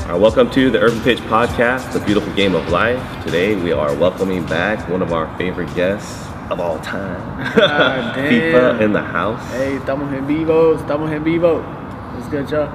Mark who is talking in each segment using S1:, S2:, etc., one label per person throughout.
S1: Welcome to the Urban Pitch Podcast, the beautiful game of life. Today we are welcoming back one of our favorite guests of all time, FIFA in the house.
S2: Hey, estamos en vivo. What's good, y'all?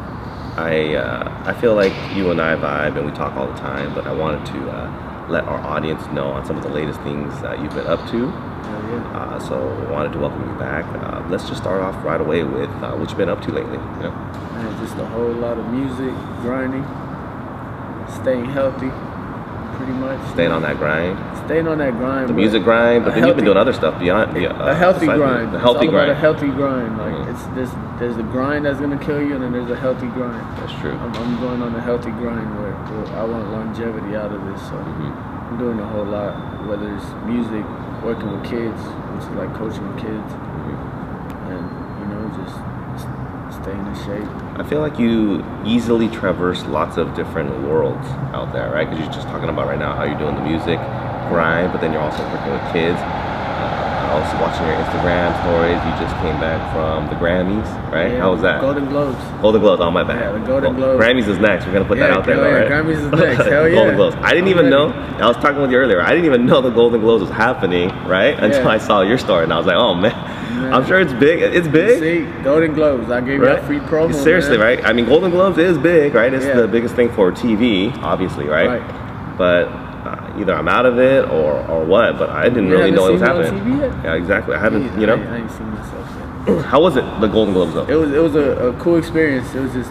S1: I feel like you and I vibe and we talk all the time, but I wanted to let our audience know on some of the latest things that you've been up to. So I wanted to welcome you back. Let's just start off right away with what you've been up to lately. You know?
S2: Man, just a whole lot of music, grinding, staying healthy, pretty much.
S1: Staying on that grind.
S2: The
S1: music grind, but then you've been doing other stuff beyond.
S2: A healthy grind.
S1: The healthy grind.
S2: A healthy grind. Like there's the grind that's gonna kill you, and then there's a healthy grind.
S1: That's true.
S2: I'm going on a healthy grind where I want longevity out of this. So I'm doing a whole lot, whether it's music, working with kids, which is like coaching kids, and just staying in shape.
S1: I feel like you easily traverse lots of different worlds out there, right? Because you're just talking about right now how you're doing the music grind, but then you're also working with kids. I was watching your Instagram stories. You just came back from the Grammys, right?
S2: Yeah,
S1: how was that?
S2: Golden Globes.
S1: Golden Globes, oh my bad.
S2: Yeah, the Golden Globes.
S1: Grammys is next. We're gonna put that out there, though, right?
S2: Grammys is next. Hell yeah.
S1: Golden Globes. I didn't even know. I was talking with you earlier. I didn't even know the Golden Globes was happening, right? Until I saw your story, and I was like, oh man. I'm sure it's big. It's big.
S2: See, Golden Globes. I gave you a free promo.
S1: Seriously,
S2: man.
S1: right? I mean, Golden Globes is big, right? It's the biggest thing for TV, obviously, right? But either I'm out of it or what. But I didn't really know it was happening.
S2: TV yet?
S1: Yeah, exactly. I haven't.
S2: I ain't seen myself yet.
S1: How was it? The Golden Globes, though.
S2: It was a cool experience. It was just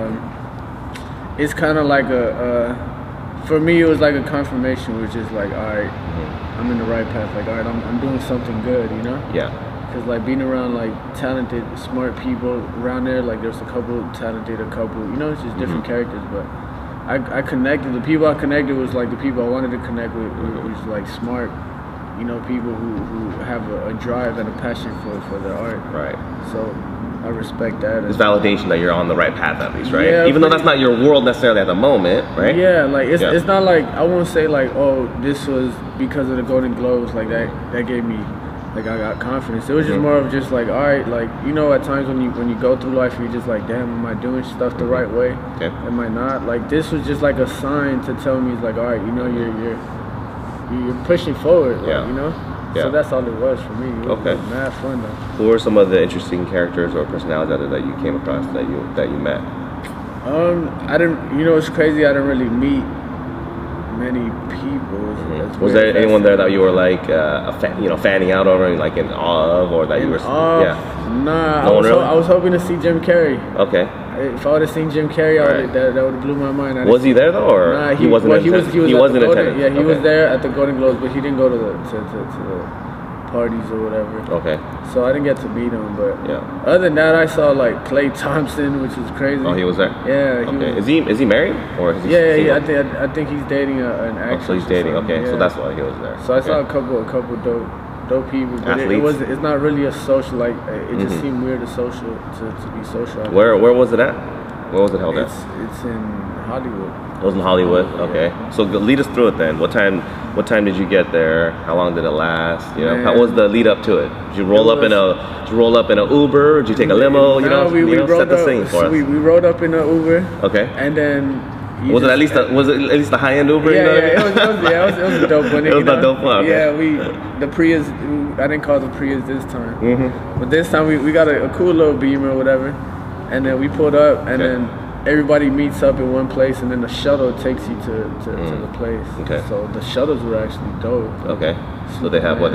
S2: it's kind of like for me it was like a confirmation, which is like, all right, I'm in the right path. Like, all right, I'm doing something good, you know?
S1: Yeah.
S2: Because like being around like talented, smart people around there, like there's a couple talented, it's just different characters. But I connected. The people I connected was like the people I wanted to connect with, which is like smart, people who have a drive and a passion for their art.
S1: Right.
S2: So I respect that.
S1: It's validation that you're on the right path, at least, right?
S2: Yeah,
S1: even though that's not your world necessarily at the moment, right?
S2: Yeah, like it's not like I won't say like, oh, this was because of the Golden Globes, like that gave me. Like I got confidence. It was just more of just like, all right, like at times when you go through life, you're just like, damn, am I doing stuff the right way?
S1: Okay.
S2: Am I not? Like this was just like a sign to tell me, it's like, all right, you're pushing forward. Like,
S1: Yeah.
S2: So that's all it was for me. It was mad fun though.
S1: Who were some of the interesting characters or personalities out there that you came across that you met?
S2: I didn't. It's crazy. I didn't really meet many people.
S1: Was there anyone there that you were like fanning out over and like in awe of, or that you were?
S2: Nah,
S1: No
S2: I was hoping to see Jim Carrey.
S1: Okay.
S2: If I would have seen Jim Carrey, that would have blew my mind.
S1: Was he there though, or
S2: nah,
S1: he wasn't? He wasn't attending.
S2: Yeah, he was there at the Golden Globes, but he didn't go to the parties or whatever.
S1: Okay.
S2: So I didn't get to meet him, but other than that, I saw like Klay Thompson, which was crazy.
S1: Oh, he was there.
S2: Yeah.
S1: Okay. Is he married or is he?
S2: Yeah. I think he's dating an actress.
S1: Oh, so he's dating. Okay, so that's why he was there.
S2: So I saw a couple dope people, but it's not really a social. Like it just seemed weird to be social.
S1: Where was it at? Where was it held at?
S2: It's in Hollywood.
S1: It was in Hollywood. Okay. So lead us through it then. What time did you get there? How long did it last? How was the lead up to it? Did you roll up in a Uber? Did you take a limo? Set the scene for us.
S2: We rode up in an Uber.
S1: Okay.
S2: And then
S1: was it at least the high end Uber?
S2: It was a dope one.
S1: It was a dope one. Okay.
S2: Yeah, the Prius. I didn't call the Prius this time. But this time we got a cool little Beamer or whatever, and then we pulled up, and then everybody meets up in one place, and then the shuttle takes you to the place. Okay. So the shuttles were actually dope.
S1: Okay. So they have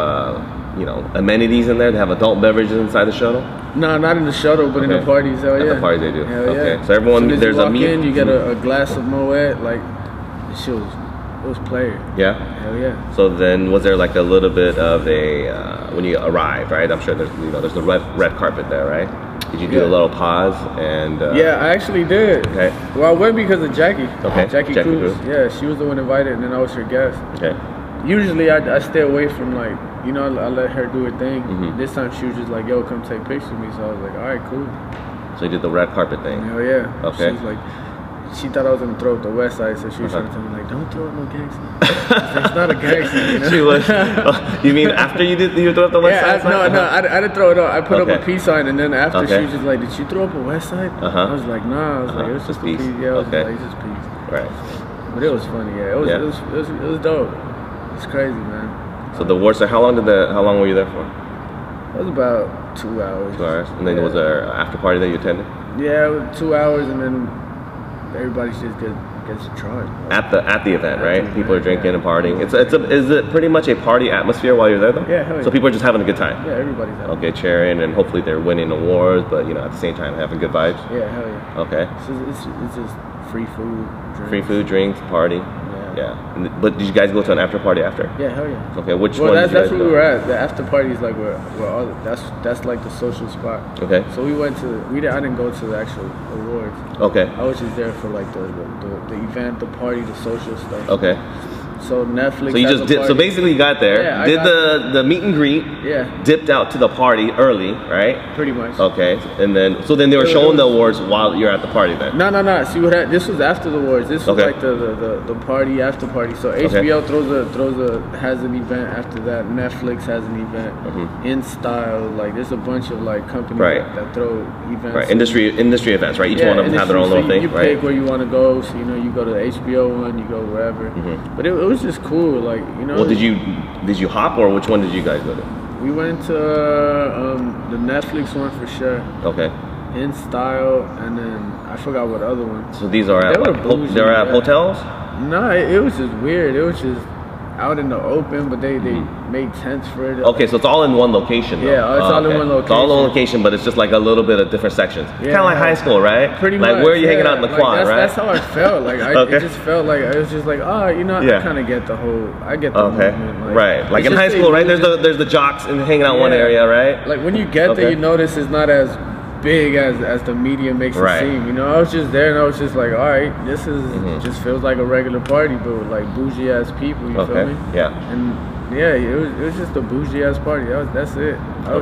S1: amenities in there. They have adult beverages inside the shuttle.
S2: No, not in the shuttle, but in the parties. Hell yeah.
S1: At the parties they do.
S2: Hell
S1: okay.
S2: Yeah.
S1: So everyone, there's a meet.
S2: You get a glass of Moet. Like it was player.
S1: Yeah.
S2: Hell yeah.
S1: So then, was there like a little bit of a when you arrived, right? I'm sure there's the red carpet there, right? Did you do a little pause and?
S2: Yeah, I actually did.
S1: Okay.
S2: Well, I went because of Jackie.
S1: Okay.
S2: Jackie Cruz. Yeah, she was the one invited, and then I was her guest.
S1: Okay.
S2: Usually, I stay away from like I let her do her thing. This time she was just like, "Yo, come take pictures with me." So I was like, "All right, cool."
S1: So you did the red carpet thing.
S2: Hell yeah.
S1: Okay.
S2: She's like, she thought I was gonna throw up the West Side, so she was trying to tell me like, don't throw up no gang sign. It's not a gang sign, you know?
S1: She was. You mean after you threw up the West Side?
S2: No, I didn't throw it up. I put up a peace sign, and then after she was just like, did you throw up a West Side? I was like, nah. I was like, it was just a peace. Yeah, I was like, it's just peace.
S1: Right.
S2: But it was funny. Yeah, it was dope. It's crazy, man.
S1: So the awards. So how long were you there for?
S2: It was about 2 hours.
S1: 2 hours, and then was there an after party that you attended?
S2: Yeah, it was 2 hours, and then everybody just gets a try.
S1: At the event, right? People are drinking and partying. Is it pretty much a party atmosphere while you're there though?
S2: Yeah, hell yeah.
S1: So people are just having a good time.
S2: Yeah, everybody's having.
S1: Okay, cheering, and hopefully they're winning awards, but at the same time having good vibes.
S2: Yeah, hell yeah.
S1: Okay.
S2: It's just free food, drinks.
S1: Free food, drinks, party. Yeah. But did you guys go to an after party after?
S2: Yeah, hell yeah.
S1: Okay, which one?
S2: That's where we were at. The after party is like where all that's like the social spot.
S1: Okay.
S2: So we went to I didn't go to the actual awards.
S1: Okay.
S2: I was just there for like the event, the party, the social stuff.
S1: Okay.
S2: So Netflix.
S1: So you just did. So basically, you got there, did the meet and greet.
S2: Yeah.
S1: Dipped out to the party early, right?
S2: Pretty much.
S1: Okay, and then they were showing the awards while you're at the party then.
S2: No. See this was after the awards. This was like the party after party. So HBO has an event after that. Netflix has an event. In Style, like there's a bunch of like companies that throw events.
S1: Right. Industry events, right? Each one of them have their own little thing.
S2: You pick where you want to go. So you go to the HBO one, you go wherever. But it was just cool, like
S1: Well, did you hop, or which one did you guys go to?
S2: We went to the Netflix one for sure.
S1: Okay.
S2: In Style, and then I forgot what other one.
S1: So these are at they're at hotels?
S2: No, it was just weird. It was just out in the open, but they made tents for it.
S1: Okay, so it's all in one location though.
S2: Yeah, it's all in one location.
S1: It's all in one location, but it's just like a little bit of different sections. Yeah, kind of like high school, right?
S2: Pretty much.
S1: Like where are you hanging out in the quad, right?
S2: That's how I felt. Like it just felt like I was just like, I kind of get the whole. I get the movement.
S1: Right. Like in high school, right? There's the jocks and hanging out in one area, right?
S2: Like when you get there, you notice it's not as big as the media makes it seem. I was just there and I was just like, all right, this is just feels like a regular party, but with like bougie ass people. You feel me?
S1: Yeah.
S2: And it was just a bougie ass party. That's it.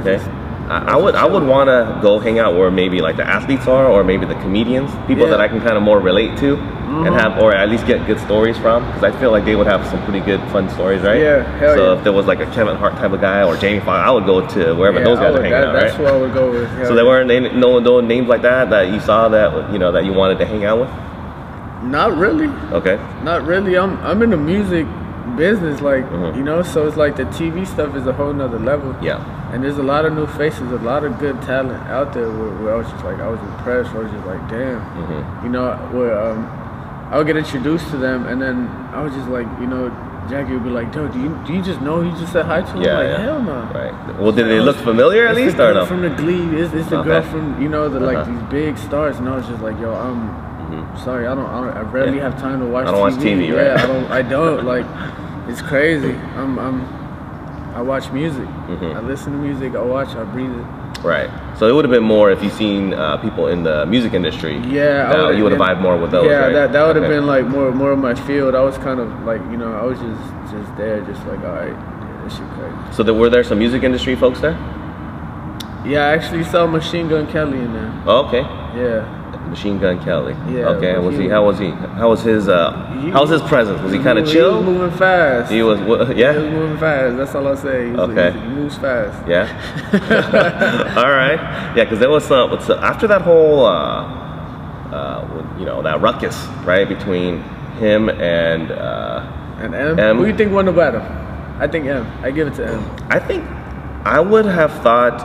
S1: I would want to go hang out where maybe like the athletes are, or maybe the comedians, people that I can kind of more relate to, and have, or at least get good stories from, because I feel like they would have some pretty good fun stories, right?
S2: Yeah, hell
S1: so if there was like a Kevin Hart type of guy or Jamie Foxx, I would go to wherever those guys are hanging out, right?
S2: That's who I would go with.
S1: So there weren't no names like that you saw that that you wanted to hang out with?
S2: Not really.
S1: Okay.
S2: Not really. I'm in the music business, like so it's like the TV stuff is a whole nother level.
S1: Yeah.
S2: And there's a lot of new faces, a lot of good talent out there where I was just like, I was impressed. I was just like, damn. Where I would get introduced to them, and then I was just like, Jackie would be like, "Dude, do you just know he just said hi to him?" Like, hell no.
S1: Right. Well, did they look familiar at least, or no?
S2: From the Glee, it's the girl from like these big stars, and I was just like, yo, I'm sorry, I rarely have time to watch.
S1: I don't watch TV, right?
S2: Yeah, I don't like. It's crazy. I watch music. I listen to music. I watch. I breathe it.
S1: Right. So it would have been more if you seen people in the music industry.
S2: Yeah,
S1: you would have vibed more with those.
S2: Yeah,
S1: right?
S2: that would have been like more of my field. I was kind of like I was just there, just like, all right, this shit crazy.
S1: So were there some music industry folks there?
S2: Yeah, I actually saw Machine Gun Kelly in there.
S1: Oh, okay.
S2: Yeah.
S1: Machine Gun Kelly.
S2: Yeah.
S1: Okay. How was his presence? Was he kind of chill?
S2: He was moving fast.
S1: He was
S2: He was moving fast. That's all I say. He moves fast.
S1: Yeah. All right. Yeah, because there was some after that whole that ruckus, right, between him and
S2: M. Who do you think won the battle? I think M. I give it to M.
S1: I think I would have thought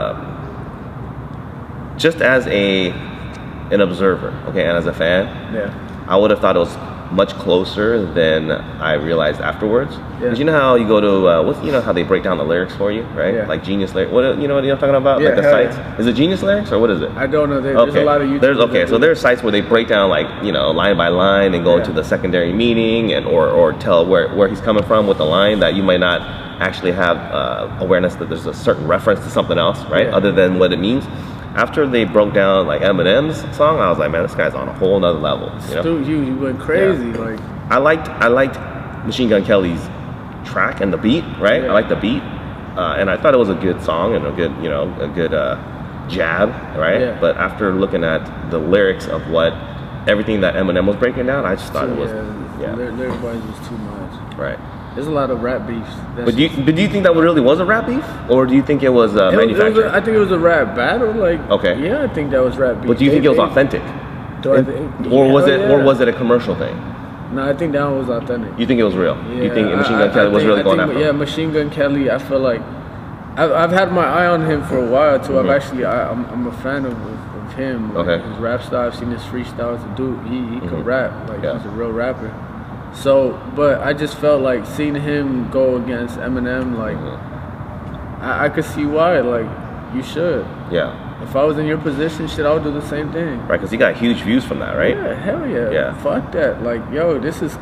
S1: just as an observer, okay, and as a fan, I would have thought it was much closer than I realized afterwards. Because you know how you go to how they break down the lyrics for you, right?
S2: Yeah.
S1: Like Genius lyrics. What I'm talking about?
S2: Yeah,
S1: like the sites. Is it Genius lyrics or what is it?
S2: I don't know. There's a lot of YouTube.
S1: So there's sites where they break down like line by line and go into the secondary meaning and or tell where he's coming from with the line that you might not actually have awareness that there's a certain reference to something else, right? Other than what it means. After they broke down like Eminem's song, I was like, man, this guy's on a whole nother level.
S2: Dude, you went crazy.
S1: Yeah.
S2: Like
S1: I liked Machine Gun Kelly's track and the beat, right? I liked the beat, and I thought it was a good song and a good jab, right?
S2: Yeah.
S1: But after looking at the lyrics of what everything that Eminem was breaking down, I just thought it was
S2: lyric wise was too much.
S1: Right.
S2: There's a lot of rap beefs.
S1: But do you think that really was a rap beef, or do you think it was manufactured?
S2: I think it was a rap battle. Like,
S1: okay,
S2: yeah, I think that was rap beef.
S1: But do you think it was authentic, or was it a commercial thing?
S2: No, I think that one was authentic.
S1: You think it was real?
S2: Yeah,
S1: you think Machine Gun Kelly was really going after?
S2: Yeah, Machine Gun Kelly. I feel like I've had my eye on him for a while too. I'm a fan of him. Like, his rap style. I've seen his freestyles. The dude, he can rap. Like he's a real rapper. So, but I just felt like seeing him go against Eminem, like, I could see why, like, you should.
S1: Yeah.
S2: If I was in your position, shit, I would do the same thing.
S1: Right, because he got huge views from that, right?
S2: Yeah, hell yeah.
S1: Yeah.
S2: Fuck that. Like, yo, this is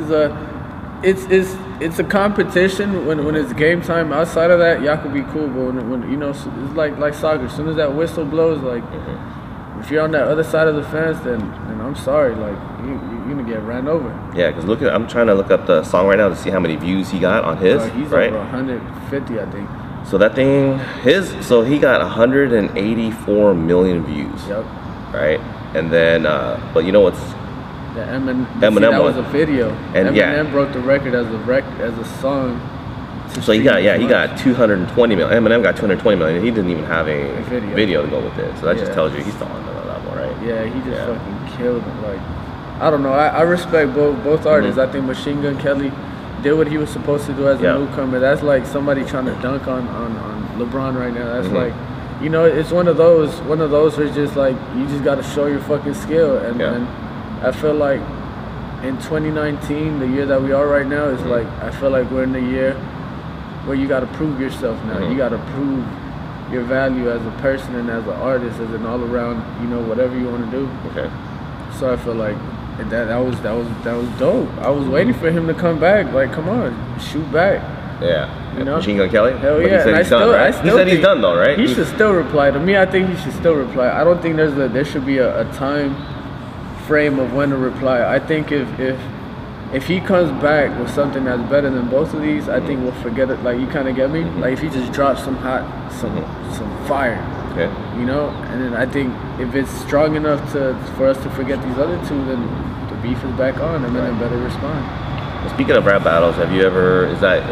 S2: it's a competition when it's game time. Outside of that, y'all could be cool, but when you know, it's like soccer. As soon as that whistle blows, like, if you're on that other side of the fence, then I'm sorry, like, you're gonna get ran over.
S1: Yeah, because I'm trying to look up the song right now to see how many views he got on his.
S2: He's
S1: right?
S2: over 150, I think.
S1: So that thing, so he got 184 million views.
S2: Yep.
S1: Right, and then, but you know what's
S2: the Eminem
S1: that
S2: was a video,
S1: and
S2: Eminem broke the record as a song.
S1: So he got 220 million. Eminem got 220 million. He didn't even have a video to go with it. So that just tells you he's still on another level, right?
S2: Yeah, he just fucking killed it. Like, I don't know. I respect both artists. I think Machine Gun Kelly did what he was supposed to do as a newcomer. That's like somebody trying to dunk on LeBron right now. That's like, you know, it's one of those where it's just like you just got to show your fucking skill. And I feel like in 2019, the year that we are right now, is like, I feel like we're in the year where you got to prove yourself now. You got to prove your value as a person and as an artist, as an all around, you know, whatever you want to do.
S1: Okay.
S2: So I feel like that was dope. I was waiting for him to come back. Like, come on, shoot back.
S1: Yeah.
S2: You know?
S1: Machine Gun Kelly?
S2: Hell yeah.
S1: He said he's done, right? He said he's done though, right?
S2: He should still reply. To me, I think he should still reply. I don't think there should be a time frame of when to reply. I think if he comes back with something that's better than both of these, I think we'll forget it. Like, you kind of get me? Like, if he just drops some fire, you know? And then I think if it's strong enough for us to forget these other two, then the beef is back on, and then better respond.
S1: Well, speaking of rap battles, have you ever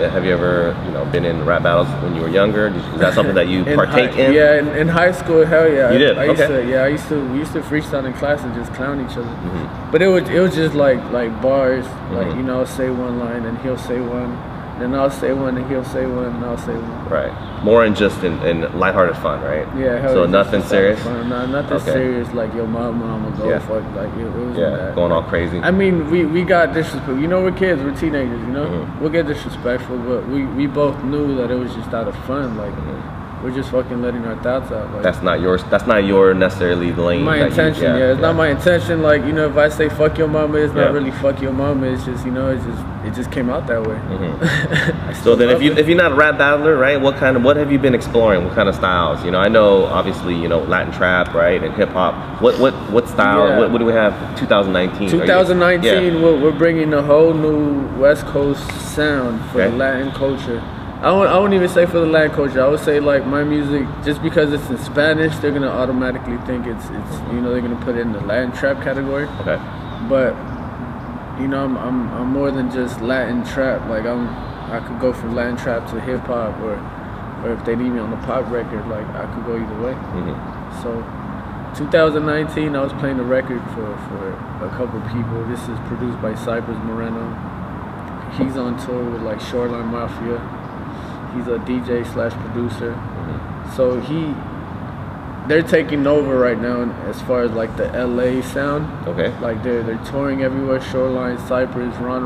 S1: been in rap battles when you were younger? Is that something that you partake in?
S2: Yeah, in high school, hell yeah.
S1: You did?
S2: We used to freestyle in class and just clown each other. But it was just like bars, like, you know, say one line and he'll say one, then I'll say one and he'll say one and I'll say one.
S1: Right. More in just in lighthearted fun, right?
S2: Yeah. Hell
S1: so nothing serious?
S2: No, nothing serious like your mama go fuck, like it was that.
S1: Going all crazy.
S2: I mean, we got disrespectful. You know, we're kids, we're teenagers, you know? We'll get disrespectful, but we both knew that it was just out of fun, like we're just fucking letting our thoughts out. Like,
S1: that's not your necessarily lane.
S2: My intention, it's not my intention. Like, you know, if I say fuck your mama, it's not really fuck your mama. It's just, you know, it just came out that way.
S1: So then, if you're not a rap battler, right? What have you been exploring? What kind of styles? You know, I know obviously, you know, Latin trap, right, and hip hop. What style?
S2: Yeah.
S1: What do we have? 2019.
S2: 2019, we're bringing a whole new West Coast sound for the Latin culture. I won't even say for the Latin culture. I would say, like, my music, just because it's in Spanish, they're gonna automatically think it's you know, they're gonna put it in the Latin trap category.
S1: Okay.
S2: But you know, I'm more than just Latin trap. Like, I could go from Latin trap to hip hop, or if they need me on the pop record, like, I could go either way. So 2019, I was playing a record for a couple people. This is produced by Cypress Moreno. He's on tour with, like, Shoreline Mafia. He's a DJ/producer. So they're taking over right now as far as, like, the LA sound.
S1: Okay.
S2: Like, they're touring everywhere. Shoreline, Cypress, Ron,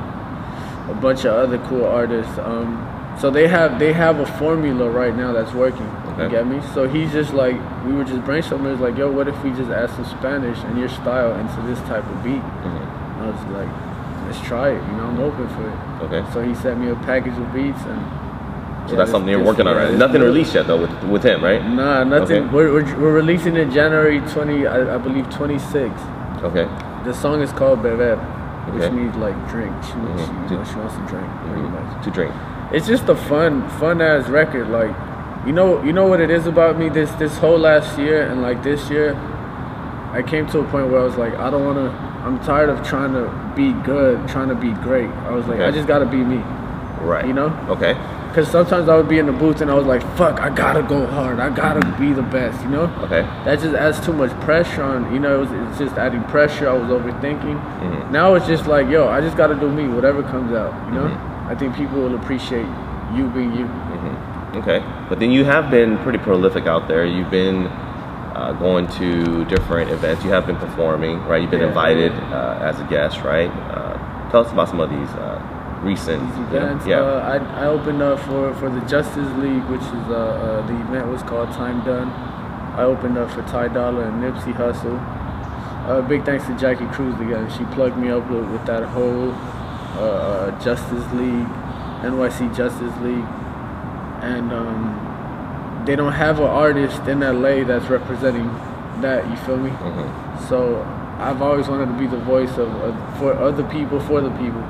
S2: a bunch of other cool artists. So they have a formula right now that's working. You get me? So he's just like, we were just brainstorming. It's like, yo, what if we just add some Spanish and your style into this type of beat? I was like, let's try it. You know, I'm open for it.
S1: Okay.
S2: So he sent me a package of beats, and
S1: so that's something you're working on, right? Nothing released yet though with him, right?
S2: Nah, nothing.
S1: Okay.
S2: We're releasing it January 20, I believe 26.
S1: Okay.
S2: The song is called Beber, which means, like, drink. She wants to drink, pretty much.
S1: To drink.
S2: It's just a fun ass record. Like, you know what it is about me this whole last year and, like, this year. I came to a point where I was like, I don't want to. I'm tired of trying to be good, trying to be great. I was like, I just gotta be me.
S1: Right.
S2: You know?
S1: Okay.
S2: Because sometimes I would be in the booth and I was like, fuck, I gotta go hard. I gotta be the best, you know?
S1: Okay.
S2: That just adds too much pressure on, you know, it's just adding pressure. I was overthinking. Now it's just like, yo, I just gotta do me, whatever comes out, you know? I think people will appreciate you being you.
S1: Okay. But then you have been pretty prolific out there. You've been going to different events. You have been performing, right? You've been invited as a guest, right? Tell us about some of these recent
S2: events. I opened up for the Justice League, which is the event was called Time Done. I opened up for Ty Dolla and Nipsey Hussle. Big thanks to Jackie Cruz again. She plugged me up with that whole Justice League, NYC Justice League, and they don't have an artist in LA that's representing that. You feel me? So I've always wanted to be the voice for other people, for the people.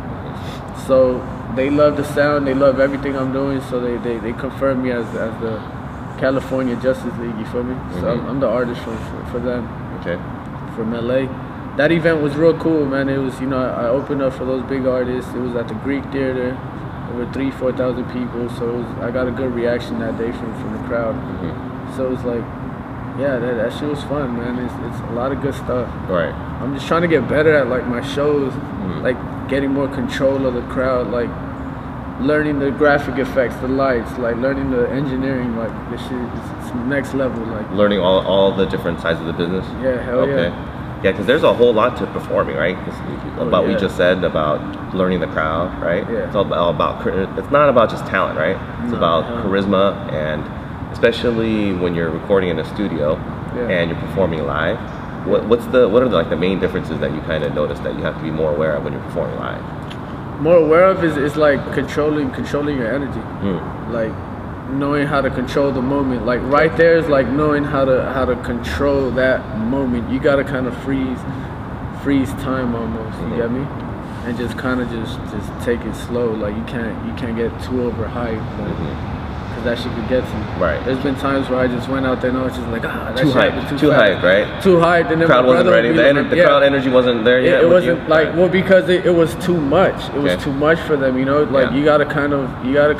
S2: So they love the sound, they love everything I'm doing, so they confirm me as the California Justice League, you feel me? So I'm the artist for them.
S1: Okay. From
S2: LA. That event was real cool, man. It was, you know, I opened up for those big artists. It was at the Greek Theater, over 3,000-4,000 people. So I got a good reaction that day from the crowd. So it was like, yeah, that shit was fun, man. It's a lot of good stuff.
S1: Right.
S2: I'm just trying to get better at like my shows, like getting more control of the crowd, like learning the graphic effects, the lights, like learning the engineering. Like this shit, it's next level. Like
S1: learning all the different sides of the business.
S2: Yeah, hell yeah.
S1: Yeah, because there's a whole lot to performing, right? About what we just said about learning the crowd, right?
S2: Yeah.
S1: It's all about. It's not about just talent, right? It's about charisma, and especially when you're recording in a studio and you're performing live. What are the main differences that you kind of notice that you have to be more aware of when you're performing live?
S2: More aware of is like controlling your energy, like knowing how to control the moment. Like right there is like knowing how to control that moment. You gotta kind of freeze time almost. You get me? And just kind of just take it slow. Like you can't get too overhyped. Because that shit could get to you.
S1: Right.
S2: There's been times where I just went out there and I was just like, that
S1: too hyped. Too hyped, right?
S2: Too hyped, and then
S1: crowd wasn't ready. The crowd energy wasn't there yet.
S2: It wasn't like well because it was too much. It was too much for them, you know. Like you gotta kind of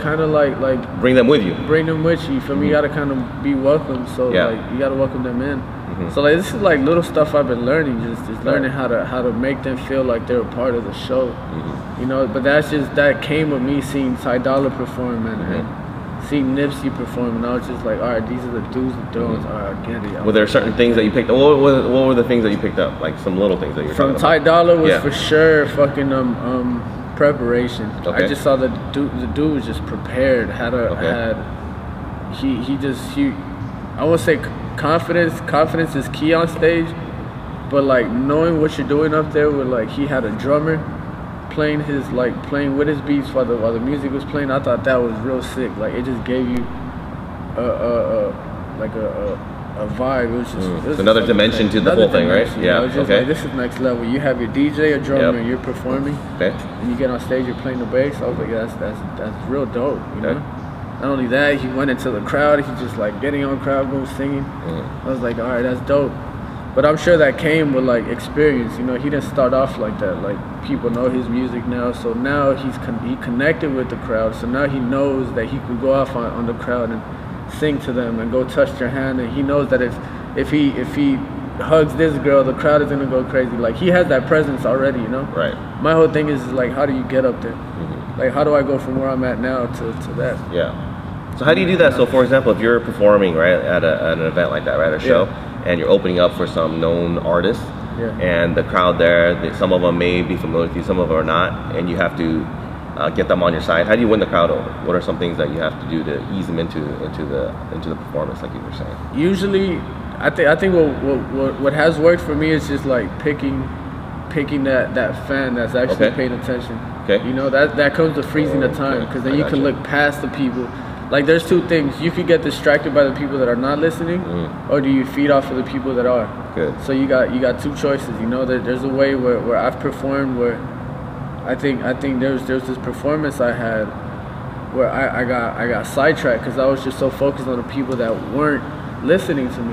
S2: like
S1: bring them with you.
S2: Bring them with you. For me, you gotta kind of be welcome. So like you gotta welcome them in. So like this is like little stuff I've been learning, just learning how to make them feel like they're a part of the show. You know, but that came with me seeing Ty Dolla perform and seeing Nipsey perform, and I was just like, all right, these are the do's and don'ts. All right, I get it.
S1: Were there certain things that you picked up? What were the things that you picked up? Like some little things that you're
S2: from Ty Dolla was for sure fucking preparation. I just saw the dude was just prepared. I would say confidence is key on stage, but like knowing what you're doing up there with like he had a drummer playing with his beats while the music was playing. I thought that was real sick. Like it just gave you a vibe. It was just
S1: another dimension to the whole thing, right?
S2: Yeah. It was just like, this is next level. You have your DJ, a drummer, and you're performing. And you get on stage, you're playing the bass. I was like, that's real dope. You know. Not only that, he went into the crowd. He just like getting on crowd, going singing. I was like, all right, that's dope. But I'm sure that came with like experience. You know, he didn't start off like that. Like people know his music now, so now he connected with the crowd. So now he knows that he can go off on the crowd and sing to them and go touch their hand. And he knows that if he hugs this girl, the crowd is gonna go crazy. Like he has that presence already. You know.
S1: Right.
S2: My whole thing is like, how do you get up there? Like how do I go from where I'm at now to that?
S1: Yeah. So how do you do that? So for example, if you're performing right at an event like that, right, a show. And you're opening up for some known artists, and the crowd there, some of them may be familiar with you, some of them are not, and you have to get them on your side. How do you win the crowd over? What are some things that you have to do to ease them into the performance, like you were saying?
S2: Usually, I think what has worked for me is just like picking that fan that's actually paying attention. You know, that comes to freezing the time, because then you can look past the people. Like there's two things. You could get distracted by the people that are not listening, or do you feed off of the people that are?
S1: Good.
S2: So you got two choices. You know, there's a way where I've performed where I think there's this performance I had where I got sidetracked because I was just so focused on the people that weren't listening to me.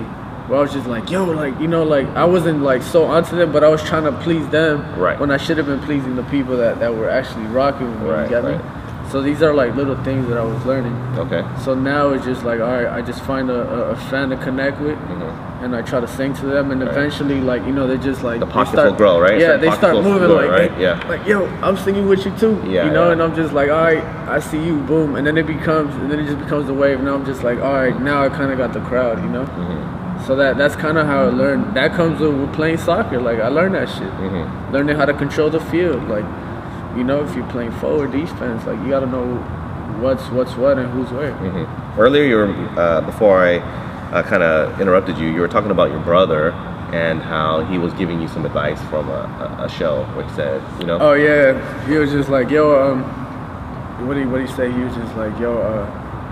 S2: where I was just like, yo, like, you know, like I wasn't like so onto them, but I was trying to please them when I should have been pleasing the people that were actually rocking with me. You get me? So these are like little things that I was learning.
S1: Okay.
S2: So now it's just like, all right, I just find a fan to connect with, and I try to sing to them, and eventually, like, you know, they just like
S1: the pockets will grow, right?
S2: Yeah, they start moving
S1: grow,
S2: like,
S1: right?
S2: like, yo, I'm singing with you too.
S1: Yeah,
S2: you know, and I'm just like, all right, I see you, boom, and then it just becomes the wave. Now I'm just like, all right, now I kind of got the crowd, you know. So that's kind of how I learned. That comes with playing soccer. Like I learned that shit. Learning how to control the field. Like, you know, if you're playing forward defense, like you got to know what's what and who's where.
S1: Earlier, you were before I kind of interrupted you. You were talking about your brother and how he was giving you some advice from a show, which said, you know.
S2: Oh yeah, he was just like, yo, what did he say? He was just like, yo,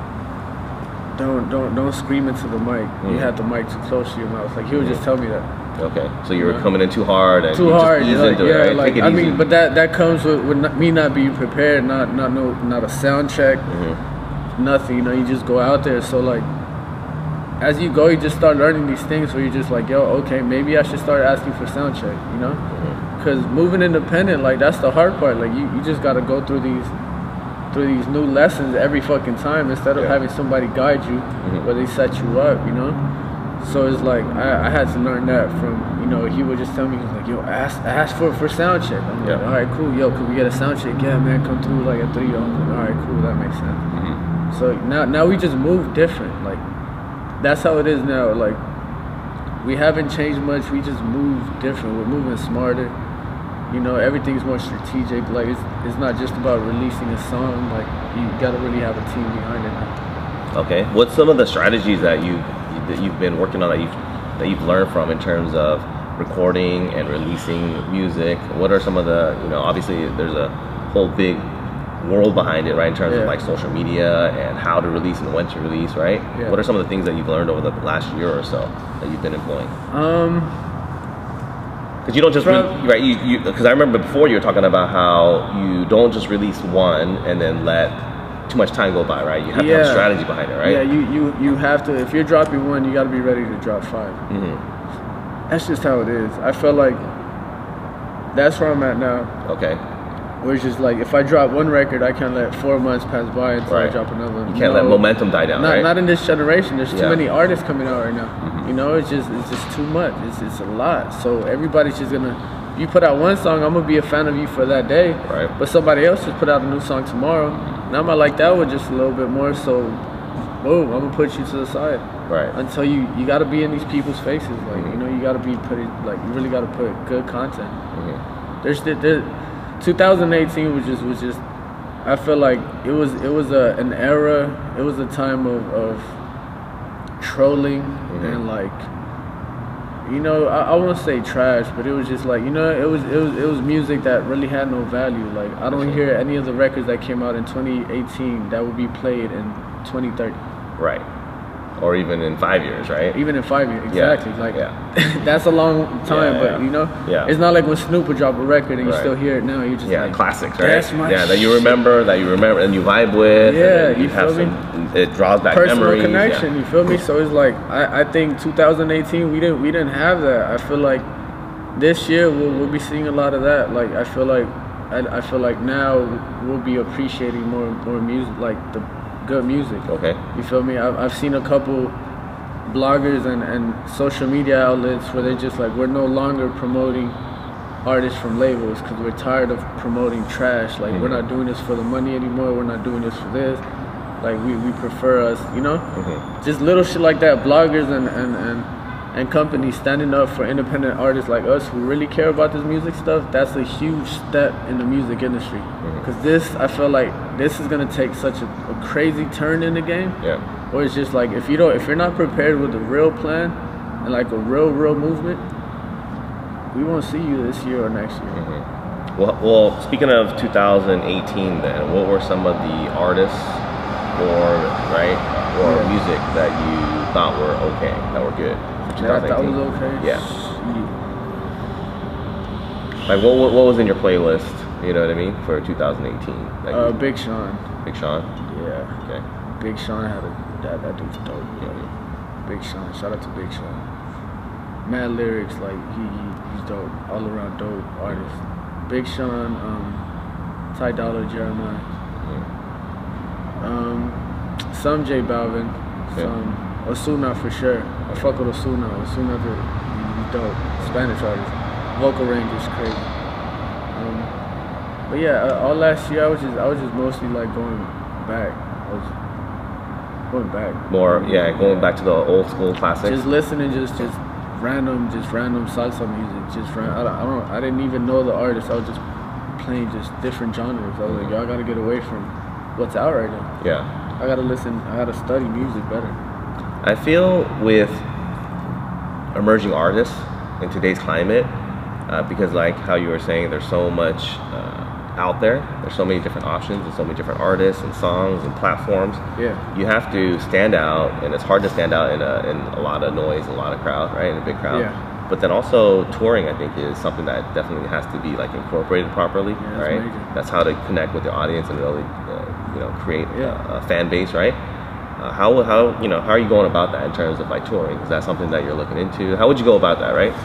S2: don't scream into the mic. You had the mic too close to your mouth. Like he would just tell me that.
S1: Okay, so you were coming in too hard and
S2: too hard.
S1: Just into it, right?
S2: Like I mean, but that comes with me not being prepared, not a sound check, nothing. You know, you just go out there. So like, as you go, you just start learning these things where you're just like, yo, okay, maybe I should start asking for sound check. You know, because moving independent, like that's the hard part. Like you just got to go through these new lessons every fucking time instead of having somebody guide you where they set you up. You know. So it's like I had to learn that from, you know, he would just tell me, he was like, yo, ask for sound check. I'm like, all right, cool, yo, could we get a sound check? Yeah, man, come through like at 3. I'm like, all right, cool, that makes sense. So now we just move different. Like that's how it is now. Like we haven't changed much. We just move different. We're moving smarter. You know, everything's more strategic. Like it's not just about releasing a song. Like you gotta really have a team behind it now.
S1: Okay, what's some of the strategies that you've been working on that you've learned from in terms of recording and releasing music? What are some of the, you know, obviously there's a whole big world behind it, right, in terms of like social media and how to release and when to release, right? What are some of the things that you've learned over the last year or so that you've been employing? Because you don't just right, you because I remember before you were talking about how you don't just release one and then let too much time go by, right? You have to have a strategy behind it, right?
S2: Yeah, you have to. If you're dropping one, you got to be ready to drop 5. That's just how it is. I feel like that's where I'm at now.
S1: Okay.
S2: Where it's just like, if I drop one record, I can't let 4 months pass by until I drop another one.
S1: You can't let momentum die down, right?
S2: Not in this generation. There's too many artists coming out right now. You know, it's just too much. It's a lot. So everybody's just gonna. You put out one song, I'm gonna be a fan of you for that day.
S1: Right.
S2: But somebody else just put out a new song tomorrow, and I might like that one just a little bit more. So, boom, I'm gonna put you to the side.
S1: Right.
S2: Until you gotta be in these people's faces. Like you know, you gotta be putting you really gotta put good content. There's 2018 was just. I feel like it was an era. It was a time of trolling and like. You know, I won't say trash, but it was just like, you know, it was music that really had no value. Like I don't hear any of the records that came out in 2018 that would be played in 2030.
S1: Right. Or even in 5 years, right?
S2: Even in 5 years, exactly. That's a long time, but you know, it's not like when Snoop would drop a record and you still hear it now. You just like,
S1: classics, right?
S2: That's my
S1: that you remember, and you vibe with.
S2: Yeah,
S1: and
S2: you
S1: have
S2: feel me?
S1: It draws back
S2: personal
S1: memories.
S2: connection. You feel me? So it's like I think 2018 we didn't have that. I feel like this year we'll be seeing a lot of that. Like I feel like now we'll be appreciating more music, like the good music.
S1: Okay.
S2: You feel me? I've seen a couple bloggers and social media outlets where they're just like, we're no longer promoting artists from labels because we're tired of promoting trash. Like we're not doing this for the money anymore. We're not doing this for this. Like we prefer us, you know? Just little shit like that. Bloggers and companies standing up for independent artists like us who really care about this music stuff. That's a huge step in the music industry. Because I feel like this is gonna take such a crazy turn in the game. Yeah. Where it's just like if you're not prepared with a real plan and like a real movement, we won't see you this year or next year.
S1: Well, speaking of 2018, then what were some of the artists or music that you thought were okay, that were good?
S2: That was okay.
S1: Yeah. Like what was in your playlist? You know what I mean, for 2018?
S2: Big Sean.
S1: Big Sean.
S2: Yeah. Okay. Big Sean had that dude's dope. Big Sean. Shout out to Big Sean. mad lyrics. Like he's dope, all around dope artist. Big Sean, Ty Dolla, Jeremiah. Some J Balvin, some Ozuna for sure. I fuck with Ozuna. Ozuna, he's dope. Spanish artist. Vocal range is crazy. But yeah, all last year I was just mostly like going back. I was going back.
S1: More, going back to the old school classics.
S2: Just listening, just random salsa music. I didn't even know the artist. I was just playing just different genres. I was like, y'all gotta get away from what's out right now.
S1: Yeah.
S2: I gotta listen. I gotta study music better.
S1: I feel with emerging artists in today's climate, because like how you were saying, there's so much out there. There's so many different options and so many different artists and songs and platforms.
S2: Yeah.
S1: You have to stand out, and it's hard to stand out in a lot of noise, a lot of crowd, right? In a big crowd.
S2: Yeah.
S1: But then also touring, I think, is something that definitely has to be like incorporated properly, right?
S2: Major.
S1: That's how to connect with the audience and really, create a fan base, right? How are you going about that in terms of like touring? Is that something that you're looking into? How would you go about that, right?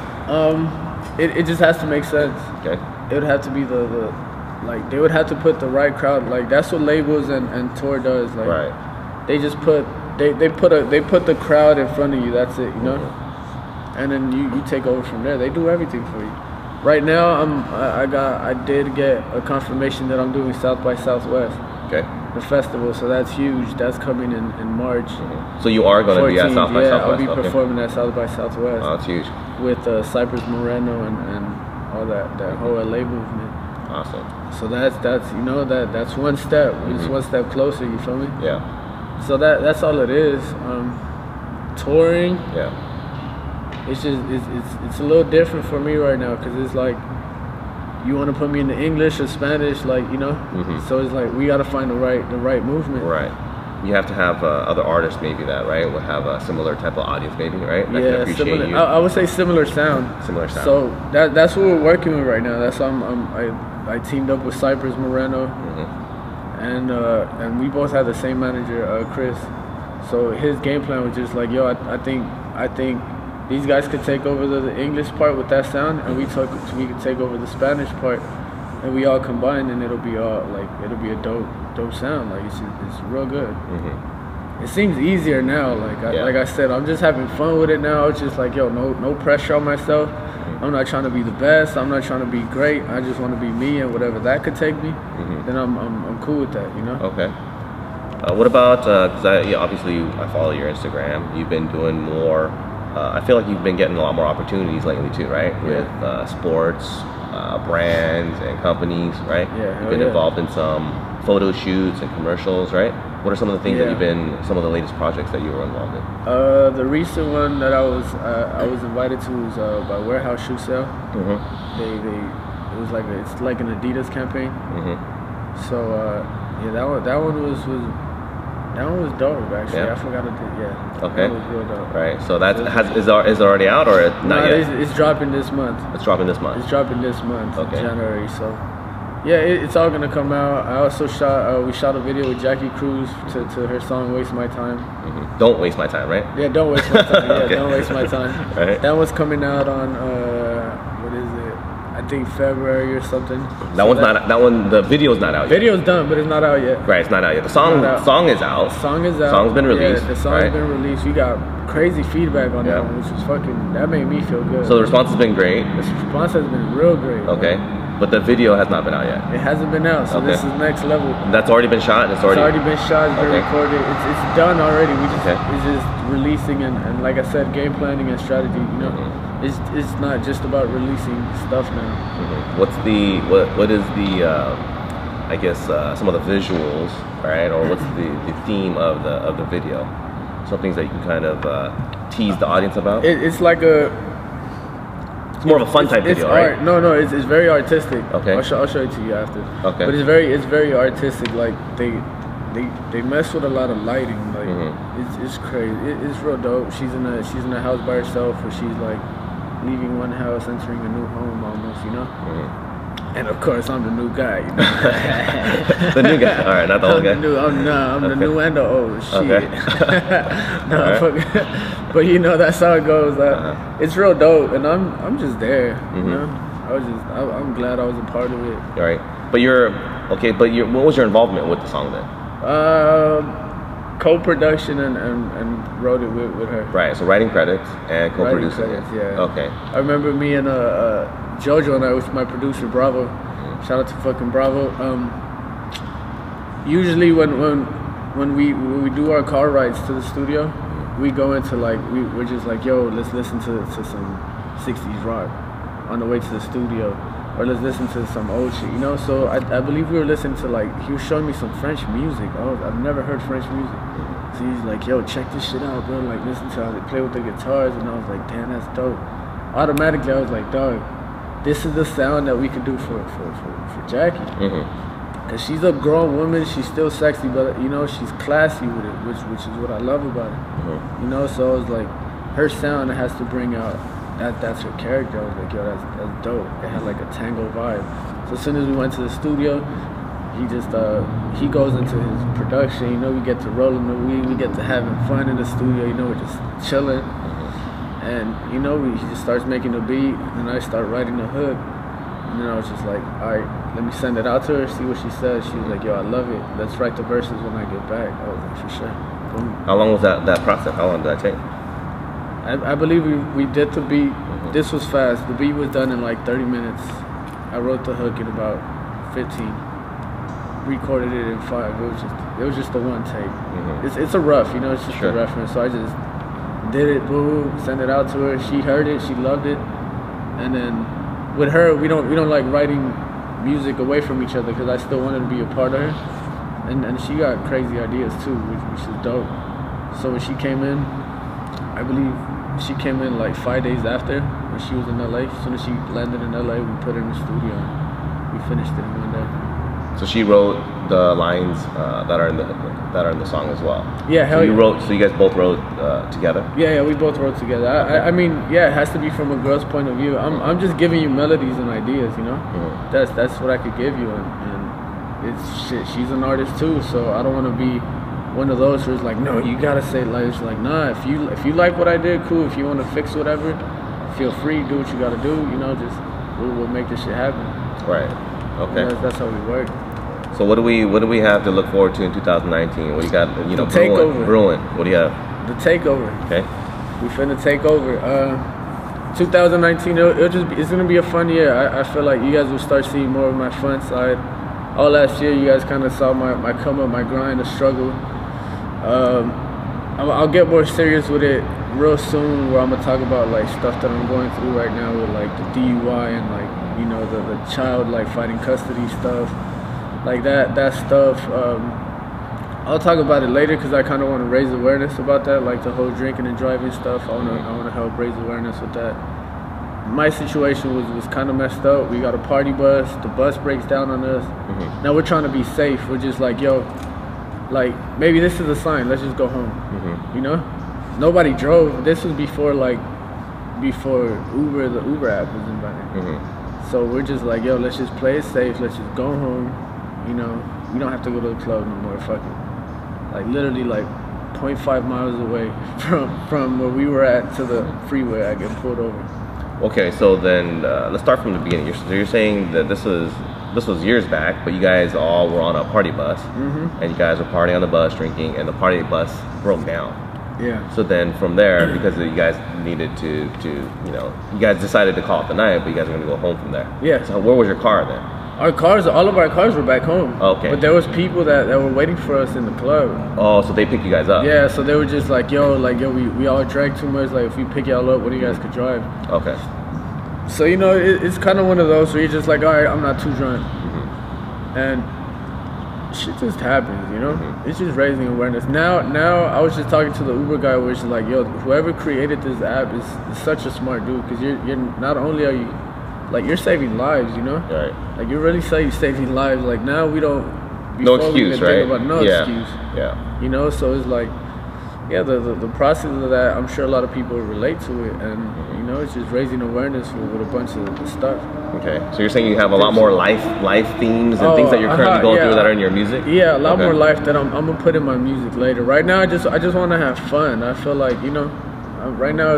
S2: It just has to make sense.
S1: Okay.
S2: It would have to be the like they would have to put the right crowd. Like that's what labels and tour does. Like
S1: Right.
S2: they just put they put the crowd in front of you. That's it, you know. And then you take over from there. They do everything for you. Right now I did get a confirmation that I'm doing South by Southwest.
S1: Okay.
S2: The festival, so that's huge. That's coming in March.
S1: So you are going to be at
S2: 14th,
S1: South by Southwest?
S2: I'll be performing at South by Southwest.
S1: Oh, that's huge.
S2: With Cypress Moreno and all that whole LA movement.
S1: Awesome.
S2: So that's that's one step. We're just one step closer. You feel me?
S1: Yeah.
S2: So that's all it is. Touring.
S1: Yeah.
S2: It's just it's a little different for me right now because it's like you want to put me into English or Spanish, like So it's like we got to find the right movement.
S1: Right. You have to have other artists maybe that will have a similar type of audience maybe, right? That can appreciate
S2: similar.
S1: you.
S2: I would say similar sound.
S1: Similar sound.
S2: So that's what we're working with right now. That's I teamed up with Cypress Moreno, and we both had the same manager, Chris. So his game plan was just like, I think these guys could take over the English part with that sound, and we could take over the Spanish part, and we all combine, and it'll be a dope sound. Like it's real good. It seems easier now. Like I said, I'm just having fun with it now. It's just like no pressure on myself. I'm not trying to be the best. I'm not trying to be great. I just want to be me, and whatever that could take me, then I'm cool with that.
S1: Okay. What about? Because obviously I follow your Instagram. You've been doing more. I feel like you've been getting a lot more opportunities lately too, right? With sports, brands, and companies, right?
S2: Yeah.
S1: You've been involved in some photo shoots and commercials, right? What are some of the things some of the latest projects that you were involved in?
S2: The recent one that I was invited to was by Warehouse Shoe Sale. It was it's like an Adidas campaign. So that one was dope actually.
S1: Yeah.
S2: I forgot to do. Yeah.
S1: Okay.
S2: That was real dope.
S1: Right. So that is it already out or not yet?
S2: It's dropping this month.
S1: It's dropping this month.
S2: It's dropping this month,
S1: Okay.
S2: January. So yeah, it's all gonna come out. I also we shot a video with Jackie Cruz to her song "Waste My Time."
S1: Don't waste my time, right?
S2: Yeah, don't waste my time. Yeah,
S1: Okay.
S2: don't waste my time.
S1: Right.
S2: That one's coming out on what is it? I think February or something.
S1: The video's not out yet.
S2: Video's done, but it's not out yet.
S1: Right, it's not out yet. The song is out.
S2: Song is out.
S1: Song's been released.
S2: Yeah, the song's been released. We got crazy feedback on that one, which was that made me feel good.
S1: So the response has been great.
S2: The response has been real great.
S1: Okay. But the video has not been out yet.
S2: It hasn't been out, so this is next level.
S1: That's already been shot?
S2: It's already been shot, it's been
S1: Okay.
S2: recorded. It's done already. It's
S1: Okay.
S2: just releasing and like I said, game planning and strategy, It's not just about releasing stuff now.
S1: What is the I guess some of the visuals, right? Or what's the theme of the video? Some things that you can kind of tease the audience about?
S2: It's like a
S1: It's more of a fun type video, right?
S2: Art. No, it's very artistic.
S1: Okay.
S2: I'll show it to you after.
S1: Okay.
S2: But it's very artistic. Like they mess with a lot of lighting. Like it's crazy. It's real dope. She's in a house by herself, where she's like leaving one house, entering a new home almost. And of course, I'm the new guy. You know?
S1: The new guy. All right, not the old guy.
S2: I'm the new and the old. Shit.
S1: Okay.
S2: No,
S1: Right.
S2: but you know that's how it goes. It's real dope, and I'm just there. You know, I'm glad I was a part of it.
S1: All right. But what was your involvement with the song then?
S2: Co-production and wrote it with her.
S1: Right. So writing credits and co-producing it.
S2: Yeah.
S1: Okay.
S2: I remember me and Jojo and I, which is my producer, Bravo. Shout out to fucking Bravo. Usually when we do our car rides to the studio, we go into like we're just like, yo, let's listen to some 60s rock on the way to the studio, or let's listen to some old shit, you know. So I believe we were listening to, like, he was showing me some French music. Oh, I've never heard French music. So he's like, yo, check this shit out, bro. Like, listen to how they play with the guitars, and I was like, damn, that's dope. Automatically, I was like, dog, this is the sound that we could do for Jackie. Cause she's a grown woman, she's still sexy, but you know, she's classy with it, which is what I love about it. You know, so I was like, her sound has to bring out that's her character. I was like, yo, that's dope. It had like a tango vibe. So as soon as we went to the studio, he just he goes into his production. You know, we get to rolling the weed, we get to having fun in the studio. You know, we're just chilling, and you know, he just starts making the beat, and I start writing the hook. And then I was just like, all right, let me send it out to her, see what she says. She was like, yo, I love it. Let's write the verses when I get back. I was like, for sure. Boom.
S1: How long was that process? How long did that take?
S2: I believe we did the beat. This was fast. The beat was done in like 30 minutes. I wrote the hook in about 15. Recorded it in 5. It was just the one take. It's a rough, you know, it's just a reference. So I just did it, boom, sent it out to her. She heard it, she loved it. And then with her, we don't like writing music away from each other, because I still wanted to be a part of her. And she got crazy ideas too, which is dope. So when she came in, I believe she came in like 5 days after, when she was in LA. As soon as she landed in LA, we put her in the studio and we finished it in one day.
S1: So she wrote the lines that are in the song as well.
S2: Yeah, hell yeah.
S1: So you guys both wrote together?
S2: Yeah, we both wrote together. I mean, yeah, it has to be from a girl's point of view. I'm just giving you melodies and ideas, you know. That's what I could give you, and it's shit. She's an artist too, so I don't want to be one of those who's like, no, you gotta say it like it's like, nah. If you like what I did, cool. If you want to fix whatever, feel free. Do what you gotta do. You know, just we'll make this shit happen.
S1: Right. Okay.
S2: You know, that's how we work.
S1: So what do we have to look forward to in 2019? What do you got? You know, Bruin. What do you have?
S2: The Takeover.
S1: Okay.
S2: We finna take over. 2019. It's gonna be a fun year. I feel like you guys will start seeing more of my fun side. All last year, you guys kind of saw my come up, my grind, the struggle. I'll get more serious with it real soon, where I'm gonna talk about like stuff that I'm going through right now with like the DUI and like, you know, the child like fighting custody stuff, like that stuff. I'll talk about it later, because I kind of want to raise awareness about that, like the whole drinking and driving stuff. I want to help raise awareness with that. My situation was kind of messed up. We got a party bus. The bus breaks down on us. Now we're trying to be safe. We're just like, yo, like maybe this is a sign. Let's just go home. You know, nobody drove. This was before Uber, the Uber app was invented. So we're just like, yo, let's just play it safe. Let's just go home. You know, we don't have to go to the club no more. Fuck it. Like literally like 0.5 miles away from where we were at to the freeway, I get pulled over.
S1: Okay, so then let's start from the beginning. You're saying that this was years back, but you guys all were on a party bus, and you guys were partying on the bus, drinking, and the party bus broke down. Yeah. So then from there, because you guys needed to you know, you guys decided to call it the night, but you guys were gonna go home from there. Yeah. So where was your car then?
S2: All of our cars were back home. Okay. But there was people that were waiting for us in the club.
S1: Oh, so they picked you guys up?
S2: Yeah, so they were just like, yo, we all drank too much. Like, if we pick y'all up, one of you guys could drive.
S1: Okay.
S2: So, you know, it's kind of one of those where you're just like, all right, I'm not too drunk. And shit just happens, you know? It's just raising awareness. Now, I was just talking to the Uber guy, where it's like, yo, whoever created this app is such a smart dude, because you're not only are you, like, you're saving lives, you know? Right. Like, you're really saving lives. Like, now we don't...
S1: No excuse, right?
S2: No excuse. Yeah. You know, so it's like, yeah, the process of that, I'm sure a lot of people relate to it, and you know, it's just raising awareness with a bunch of stuff.
S1: Okay, so you're saying you have a lot more life themes and things that you're currently going through that are in your music?
S2: Yeah, a lot more life that I'm gonna put in my music later. Right now, I just want to have fun. I feel like, you know, right now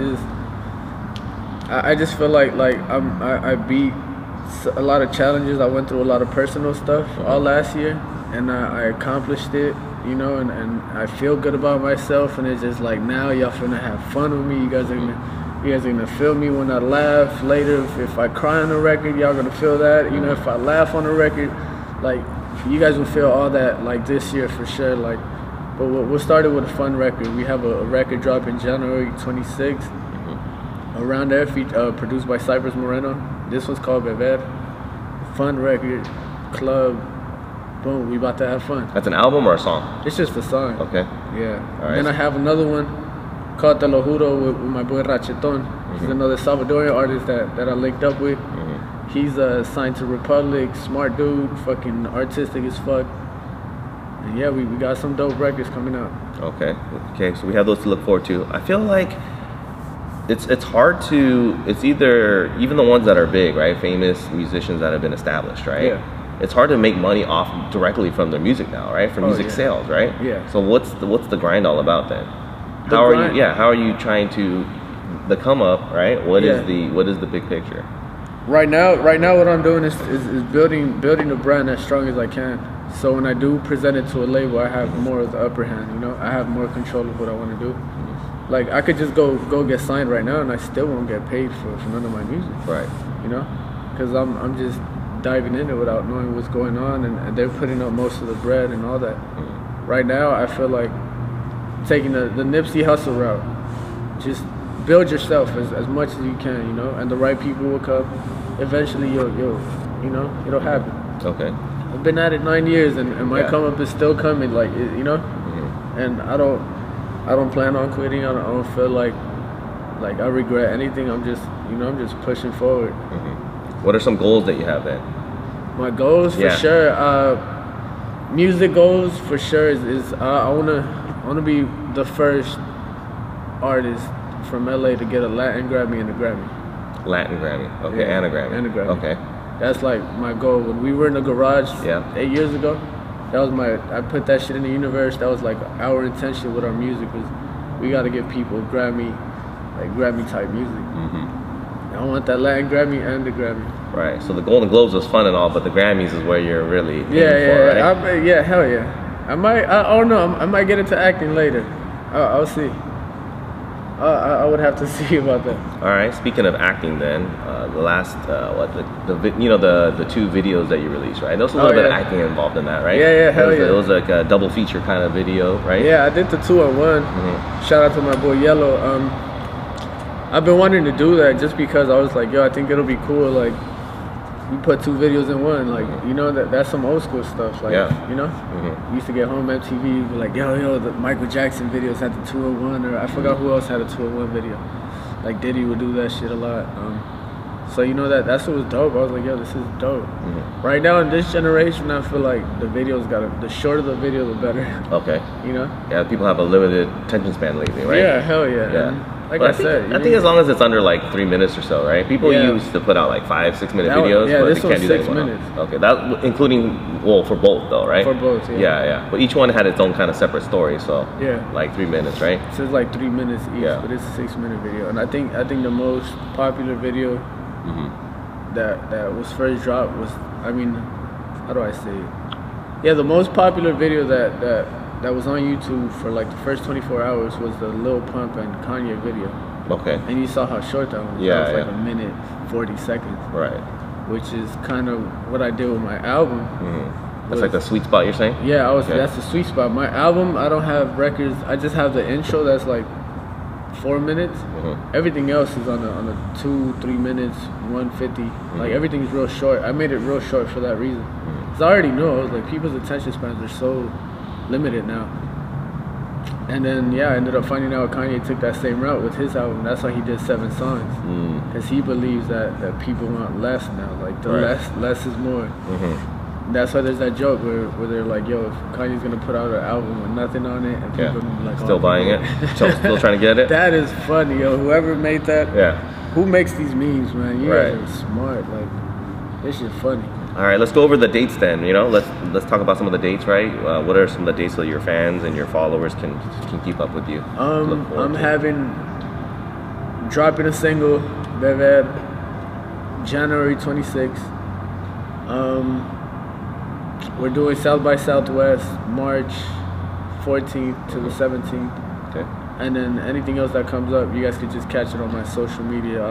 S2: I just feel like I beat a lot of challenges. I went through a lot of personal stuff all last year, and I accomplished it. You know, and I feel good about myself, and it's just like, now y'all finna have fun with me. You guys are gonna feel me when I laugh later. If I cry on the record, y'all gonna feel that. You know, if I laugh on the record, like, you guys will feel all that, like, this year for sure. Like, but we'll start it with a fun record. We have a record drop in January 26th. Around there, produced by Cypress Moreno. This one's called Beber. Fun record, club. Boom, we about to have fun.
S1: That's an album or a song?
S2: It's just a song.
S1: Okay.
S2: Yeah.
S1: All right.
S2: Then I have another one called Te Lo Juro with my boy Racheton. He's another Salvadorian artist that I linked up with. He's signed to Republic, smart dude, fucking artistic as fuck. And yeah, we got some dope records coming out.
S1: Okay, so we have those to look forward to. I feel like it's hard to, it's either, even the ones that are big, right? Famous musicians that have been established, right?
S2: Yeah.
S1: It's hard to make money off directly from their music now, right? From music sales, right?
S2: Yeah.
S1: So what's the grind all about then? How are you trying to the come up, right? What is the big picture?
S2: Right now what I'm doing is building a brand as strong as I can. So when I do present it to a label, I have more of the upper hand, you know? I have more control of what I want to do. Like, I could just go get signed right now and I still won't get paid for none of my music.
S1: Right.
S2: You know? Because I'm just diving in it without knowing what's going on, and they're putting up most of the bread and all that. Right now, I feel like taking the Nipsey Hussle route. Just build yourself as much as you can, you know, and the right people will come. Eventually, it'll happen.
S1: Okay.
S2: I've been at it 9 years, and my come up is still coming. Like, you know, and I don't plan on quitting. I don't feel like I regret anything. I'm just pushing forward.
S1: What are some goals that you have then?
S2: My goals for sure. Music goals for sure is I wanna be the first artist from LA to get a Latin Grammy and a Grammy.
S1: Latin Grammy, okay, and a Grammy.
S2: And a Grammy.
S1: Okay.
S2: That's like my goal. When we were in the garage 8 years ago, that was I put that shit in the universe. That was like our intention with our music was we gotta give people Grammy type music. I want that Latin Grammy and the Grammy.
S1: Right. So the Golden Globes was fun and all, but the Grammys is where you're really aiming for, right?
S2: Hell yeah. I don't know. I might get into acting later. I'll see. I would have to see about that.
S1: All right. Speaking of acting, then the last the two videos that you released, right? There was a little bit of acting involved in that, right?
S2: Yeah, hell yeah.
S1: It was like a double feature kind of video, right?
S2: Yeah, I did the 2-on-1. Shout out to my boy Yellow. I've been wanting to do that just because I was like, yo, I think it'll be cool. Like, we put 2 videos in one. Like, you know, that's some old school stuff. Like, you know, we used to get home MTV, be like, yo, the Michael Jackson videos had the 2-on-1, or I forgot who else had a 2-on-1 video. Like, Diddy would do that shit a lot. So, you know, that's what was dope. I was like, yo, this is dope. Right now in this generation, I feel like the shorter the video, the better.
S1: Okay.
S2: You know?
S1: Yeah, people have a limited attention span lately, right?
S2: Yeah, hell yeah.
S1: Yeah.
S2: Like
S1: I think as long as it's under like 3 minutes or so, right? People used to put out like 5-6 minute videos, but they can't do that anymore. 6 minutes. Okay, that including for both though, right?
S2: For both, yeah.
S1: Yeah. But each one had its own kind of separate story, so like 3 minutes, right?
S2: So it's like 3 minutes each, but it's a 6-minute video, and I think the most popular video that was first dropped was, I mean, how do I say it? Yeah, the most popular video that was on YouTube for like the first 24 hours was the Lil Pump and Kanye video.
S1: Okay.
S2: And you saw how short that was.
S1: Yeah,
S2: that was like 1 minute 40 seconds.
S1: Right.
S2: Which is kind of what I did with my album.
S1: That's like the sweet spot you're saying?
S2: Yeah, that's the sweet spot. My album, I don't have records. I just have the intro that's like 4 minutes. Everything else is on a 2-3 minutes, 150. Like, everything's real short. I made it real short for that reason. Because I already know, I was like, people's attention spans are so limited now. And then I ended up finding out Kanye took that same route with his album. That's why he did 7 songs, because he believes that people want less now. Like, less is more. That's why there's that joke where they're like, yo, if Kanye's gonna put out an album with nothing on it, and people are gonna be like,
S1: still buying it, still trying to get it.
S2: That is funny, yo. Whoever made that, who makes these memes, man? You guys are smart. Like, this shit funny.
S1: All right, let's go over the dates then. You know, let's talk about some of the dates, right? What are some of the dates that your fans and your followers can keep up with you?
S2: I'm dropping a single, Beved, January 26th. We're doing South by Southwest, March 14th to the 17th.
S1: Okay.
S2: And then anything else that comes up, you guys could just catch it on my social media.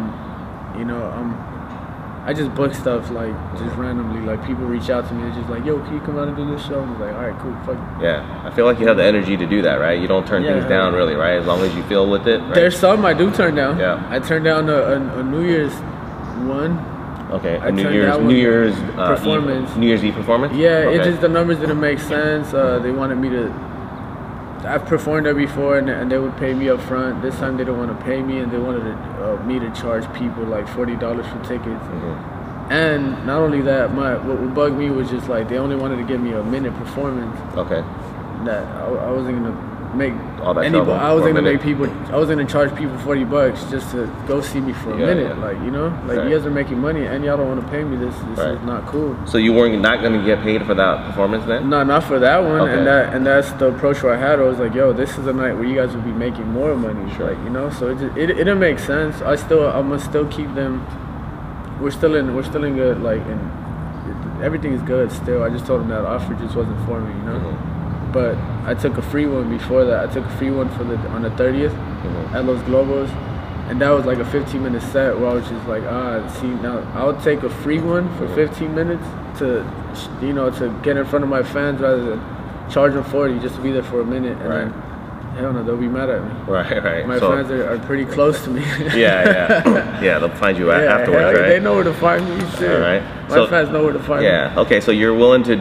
S2: I just book stuff like just randomly. Like people reach out to me, they're just like, "Yo, can you come out and do this show?" I'm like, "All right, cool, fuck it."
S1: Yeah, I feel like you have the energy to do that, right? You don't turn things down, really, right? As long as you feel with it. Right?
S2: There's some I do turn down.
S1: Yeah.
S2: I turned down a New Year's one.
S1: Okay, a New Year's
S2: performance.
S1: New Year's Eve performance.
S2: Yeah, it just the numbers didn't make sense. They wanted me to. I've performed there before, and they would pay me up front. This time they don't want to pay me, and they wanted me to charge people like $40 for tickets. And not only that, what bugged me was just like they only wanted to give me a minute performance.
S1: Okay.
S2: That I wasn't gonna make
S1: all that
S2: anybody.
S1: trouble
S2: I wasn't gonna make people. I was gonna charge people $40 just to go see me for a minute.
S1: Yeah.
S2: Like, you know, like you guys are making money and y'all don't want to pay me. This is not cool.
S1: So you weren't not gonna get paid for that performance then?
S2: No, not for that one.
S1: Okay.
S2: And that's the approach where I had. I was like, yo, this is a night where you guys will be making more money.
S1: Sure.
S2: Like, you know, so it didn't make sense. I'm gonna still keep them. We're still in good, like, and everything is good still. I just told them that offer just wasn't for me, you know. But I took a free one before that. I took a free one on the 30th at Los Globos, and that was like a 15-minute set where I was just like, see, now I'll take a free one for 15 minutes to get in front of my fans rather than charge them 40 just to be there for a minute, and then hell no, they'll be mad at me.
S1: Right.
S2: My fans are pretty close to me.
S1: Yeah, they'll find you afterwards, right?
S2: They know where to find me. Shit.
S1: All right.
S2: My fans know where to find me.
S1: Yeah. Okay. So you're willing to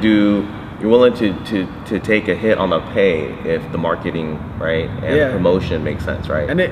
S1: take a hit on the pay if the marketing, right, and promotion makes sense, right?
S2: And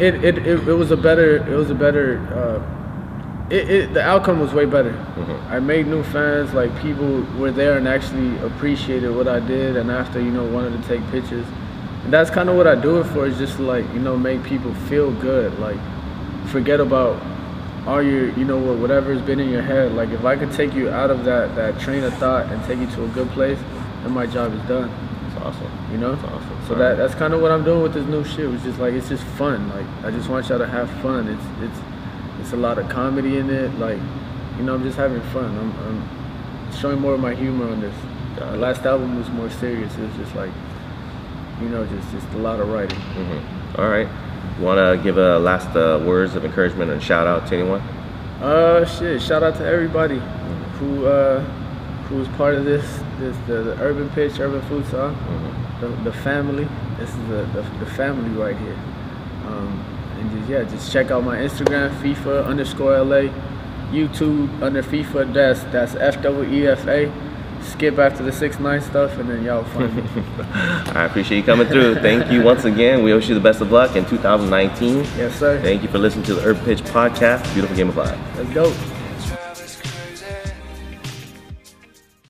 S2: the outcome was way better. I made new fans. Like people were there and actually appreciated what I did, and after wanted to take pictures. And that's kind of what I do it for, is just to, like, make people feel good. Like, forget about all your, whatever's been in your head. Like, if I could take you out of that train of thought and take you to a good place, then my job is done.
S1: That's awesome.
S2: That's awesome. So that's kind of what I'm doing with this new shit. It's just like, it's just fun. Like, I just want y'all to have fun. It's a lot of comedy in it. Like, I'm just having fun. I'm showing more of my humor on this. The last album was more serious. It was just like, just a lot of writing.
S1: All right. You want to give a last words of encouragement and shout out to anyone?
S2: Shout out to everybody who was part of the Urban Pitch, Urban Futsal, the family. This is the family right here. And just check out my Instagram, FIFA_LA, YouTube under FIFA. That's FEEFA. Skip after the 6ix9ine stuff, and then y'all find me.
S1: I appreciate you coming through. Thank you once again. We wish you the best of luck in 2019.
S2: Yes, sir.
S1: Thank you for listening to the Urban Pitch Podcast. Beautiful game of life.
S2: Let's go.